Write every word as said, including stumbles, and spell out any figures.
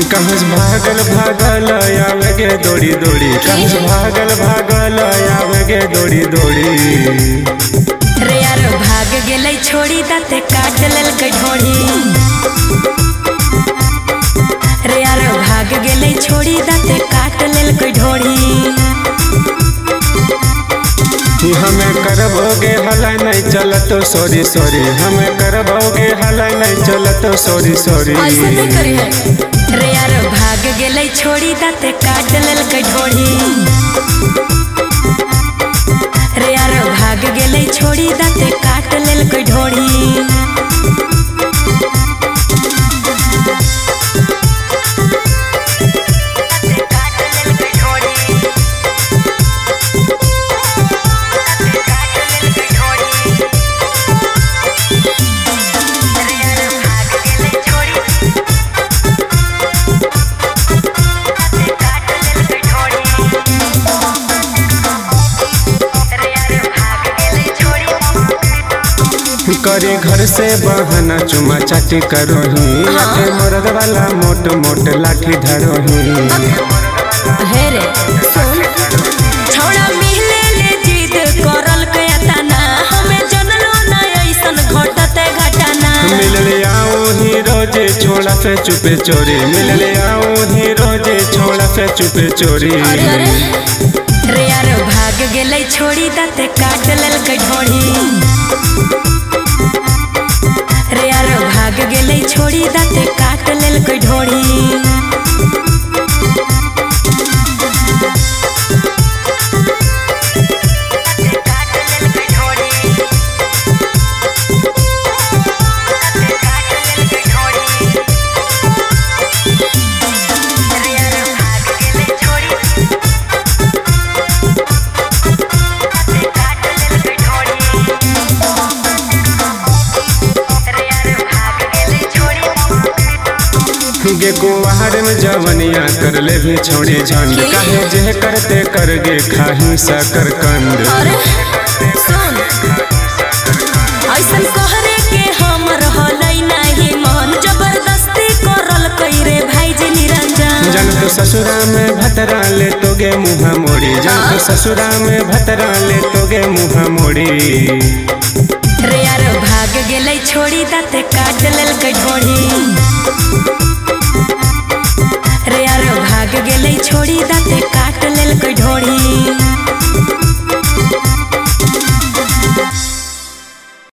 कहस भागल भागल आवे गे दौड़ी दौड़ी कहस भागल भागल आवे गे दौड़ी दौड़ी रे यार भाग गेलै छोड़ी दाते काट लेलकै ढोड़ी रे यार भाग गेलै छोड़ी दाते काट लेलकै ढोड़ी हमें करबोगे हला नहीं चलतो सॉरी सॉरी हमें करबोगे हला नहीं चलतो सॉरी सॉरी ऐसा नहीं करी है रे यार भाग गेलै छोड़ी दाते काट लेलकै ढोड़ी रे यार भाग गेलै छोड़ी दाते काट लेलकै ढोड़ी करे घर से बहाना चुमा चाटी करोही लाठी मरद वाला मोट मोट लाठी धरोही हे रे सुन छोड़ा मिले ले जिद करल के तना हमें जनलो ना ऐसन घटते घटना मिल ले आओ ही रोजे छोड़ा से चुपे चोरी मिल ले आओ ही रोजे छोड़ा से चुपे चोरी अरे अरे रे यार भाग गेलै छोड़ी दाते काट लेलकै ढोड़ी रे यार भाग गेलै छोड़ी दाते काट लेलकै ढोड़ी गे कुवार में जवनिया कर ले भी छोड़ी झंड काहे जे करते कर गे खाही सकर कंद अरे सुन ऐसन कहरे के हमर हलै नाही मन जबरदस्ती करल कई रे भाईजी निरंजन जन तो ससुरा में भतरा ले तो गे मुँह मोड़ी जन तो ससुरा में भतरा ले तो गे मुँह मोड़ी रे यार भाग गेलै छोड़ी दाते काट लेलकै ढोड़ी रे यार भाग गेलै छोड़ी दाते काट लेलकै ढोड़ी।